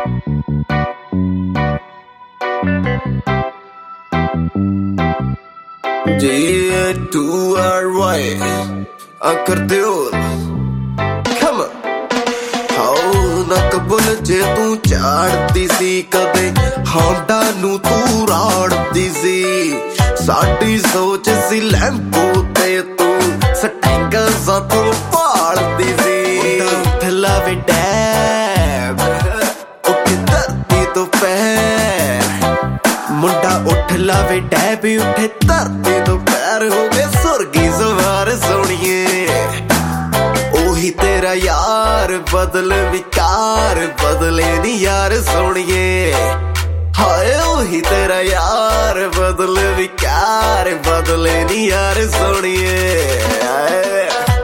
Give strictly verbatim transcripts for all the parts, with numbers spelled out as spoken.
G to R Y ਅਕਰਦਿਓਲ come on ਹਾਉ ਨਾ ਕਬੂਲ ਜੇ ਤੂੰ ਝਾੜਦੀ ਸੀ ਕਦੇ ਹੌਂਡਾ ਨੂੰ ਤੂੰ ਰਾੜਦੀ ਸੀ ਸਾਡੀ ਸੋਚ ਸੀ ਲੈਂਪੋ ਤੇ ਤੂੰ ਸਟੈਂਗਾ ਸਾ ਤੂੰ ਪਾਲਦੀ ਸੀ ਉੱਠ ਲਾਵੇ ਡੈਬ ਉੱਠ ਧਰਤੀ ਤੋਂ ਪੈਰ ਮੁੰਡਾ ਉੱਠ ਲਾਵੇ ਡੈਬ ਉੱਠੇ ਧਰਤੀ ਤੋਂ ਪੈਰ ਹੋ ਗਏ ਸੁਰਗੀ ਸਵਾਰ ਸੋਣੀਏ ਉਹੀ ਤੇਰਾ ਯਾਰ ਬਦਲ ਵਿਕਾਰ ਬਦਲੇ ਨੀ ਯਾਰ ਸੋਣੀਏ ਹਾਏ ਉਹੀ ਤੇਰਾ ਯਾਰ ਬਦਲ ਵਿਕਾਰ ਬਦਲੇ ਨੀ ਯਾਰ ਸੋਣੀਏ ਹਾਏ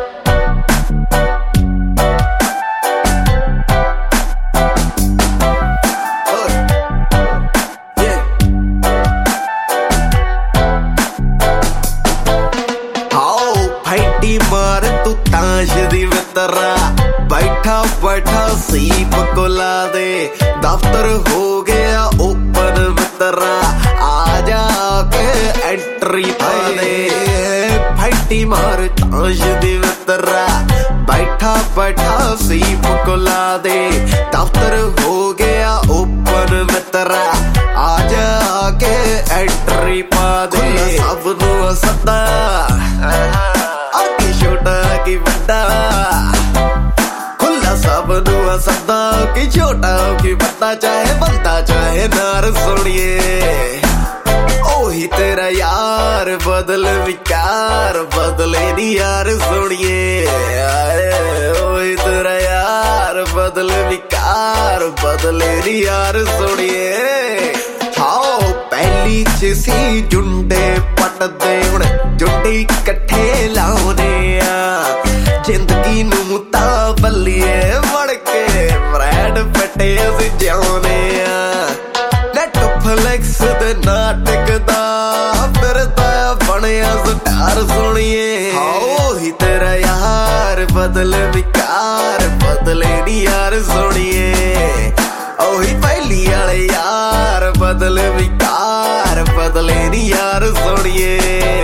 ਮਾਰ ਤੂੰ ਤਾਸ਼ ਦੀ ਵਿਤਰਾ ਬੈਠਾ ਬੈਠਾ ਸੀਪ ਕੋਲਾ ਦੇ ਦਫ਼ਤਰ ਹੋ ਗਿਆ ਓਪਨ ਮਿੱਤਰਾ ਆ ਜਾ ਕੇ ਐਂਟਰੀ ਪਾ ਦੇ ਫੈਂਟੀ ਮਾਰ ਤਾਸ਼ ਦੀ ਵਿਤਰਾ ਬੈਠਾ ਬੈਠਾ ਸੀਪ ਕੋਲਾ ਦੇ ਦਫ਼ਤਰ ਹੋ ਗਿਆ ਓਪਨ ਮਿੱਤਰਾ ਆ ਜਾ ਕੇ ਐਂਟਰੀ ਪਾ ਦੇ ਸਭ ਨੂੰ ਸੱਦਾ ਛੋਟਾ ਕੀ ਵੱਡਾ ਖੁੱਲਾ ਸਭ ਨੂੰ ਸੱਦਾ ਕਿ ਛੋਟਾ ਕਿ ਵੱਡਾ ਚਾਹੇ ਬੰਦਾ ਚਾਹੇ ਨਾਰ ਸੋਣੀਏ ਉਹੀ ਤੇਰਾ ਯਾਰ ਬਦਲ ਵਿਕਾਰ ਬਦਲੇ ਨੀ ਯਾਰ ਸੋਣੀਏ ਉਹੀ ਤੇਰਾ ਯਾਰ ਬਦਲ ਵਿਕਾਰ ਬਦਲੇ ਨੀ ਯਾਰ ਸੋਣੀਏ ਹਾਓ ਪਹਿਲੀ ਚ ਸੀ ਜੁੰਡੇ ਪੱਟਦੇ ਹੁਣ ਜੁੰਡੇ ਇਕੱਠੇ ਲਾਉਨੇ ਆ ਜ਼ਿੰਦਗੀ ਨੂੰ ਤਾਂ ਬੱਲੀਏ ਵੜ ਕੇ ਬ੍ਰੈਡ ਪੱਟੇ ਅਸੀਂ ਜਿਉਨੇ ਆ ਨੈਟਫਲਿਕਸ ਦੇ ਨਾਟਕ ਦਾ ਫਿਰਦਾ ਬਣਿਆ ਸਟਾਰ ਸੋਣੀਏ ਉਹੀ ਤੇਰਾ ਯਾਰ ਬਦਲ ਵਿਕਾਰ ਬਦਲੇ ਨੀ ਯਾਰ ਸੋਣੀਏ ਉਹੀ ਪਹਿਲੀ ਵਾਲੇ ਯਾਰ ਬਦਲ ਵਿਕਾਰ ਬਦਲੇ ਨੀ ਯਾਰ ਸੋਣੀਏ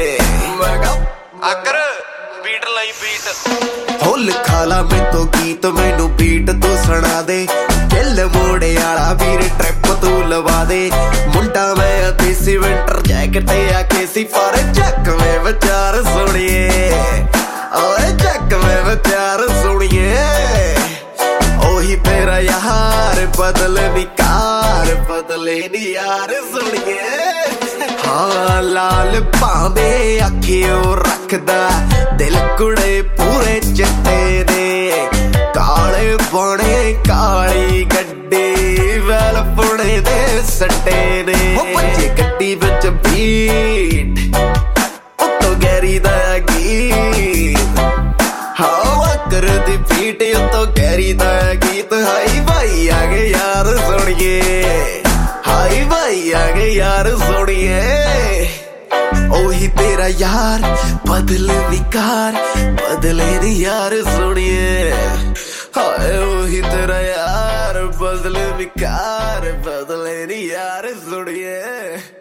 ਅਕਰ ਬੀਟ ਲਈ ਬੀਟ ਹੋ ਲਿਖਾ ਲਾ ਮੈਥੋਂ ਗੀਤ ਮੈਨੂੰ ਬੀਟ ਤੂੰ ਸੁਣਾ ਦੇ ਦਿਲ ਮੋੜੇ ਵਾਲਾ ਵੀਰ ਟ੍ਰਿਪ ਤੂੰ ਲਵਾ ਦੇ ਮੁੰਡਾ ਮੈਂ ਦੇਸੀ ਵਿੰਟਰ ਜੈਕਟ ਆ ਕੇ ਸੀ ਪਰ ਚੱਕਵੇਂ ਵਿਚਾਰ ਸੁਣੀਏ ਓਏ ਚੱਕਵੇਂ ਵਿਚਾਰ ਸੁਣੀਏ ਉਹੀ ਤੇਰਾ ਯਾਰ ਬਦਲ ਵਿਕਾਰ ਬਦਲੇ ਨੀ ਯਾਰ ਸੁਣੀਏ ਹਾਂ ਲਾਲ ਭਾਵੇਂ ਅੱਖਿਓ ਰੱਖਦਾ ਦਿਲ ਕੁੜੇ ਪੂਰੇ ਚਿੱਟੇ ਨੇ ਕਾਲੇ ਬਣੇ ਕਾਲੀ ਗੱਡੀ ਵੈਲ ਪੁਣੇ ਦੇ ਸੱਟੇ ਨੇ ਉਹ ਬੱਚੇ ਗੱਡੀ ਵਿੱਚ ਬੀਟ ਉੱਤੋਂ ਗੈਰੀ ਦਾ ਗੀਤ ਹਾਂ ਕਰਦੀ ਬੀਟ ਉੱਤੋਂ ਗੈਰੀ ਦਾ ਗੀਤ ਹਾਈ ਭਾਈ ਆ ਗਏ ਯਾਰ ਸੁਣੀਏ ਹਾਈ ਭਾਈ ਆ ਗਏ ਯਾਰ ਸੁਣੀਏ ਉਹੀ ਤੇਰਾ ਯਾਰ ਬਦਲ ਵਿਕਾਰ ਬਦਲੇ ਨੀ ਯਾਰ ਸੁਣੀਏ ਹਾਏ ਉਹੀ ਤੇਰਾ ਯਾਰ ਬਦਲ ਵਿਕਾਰ ਬਦਲੇ ਨੀ ਯਾਰ ਸੁਣੀਏ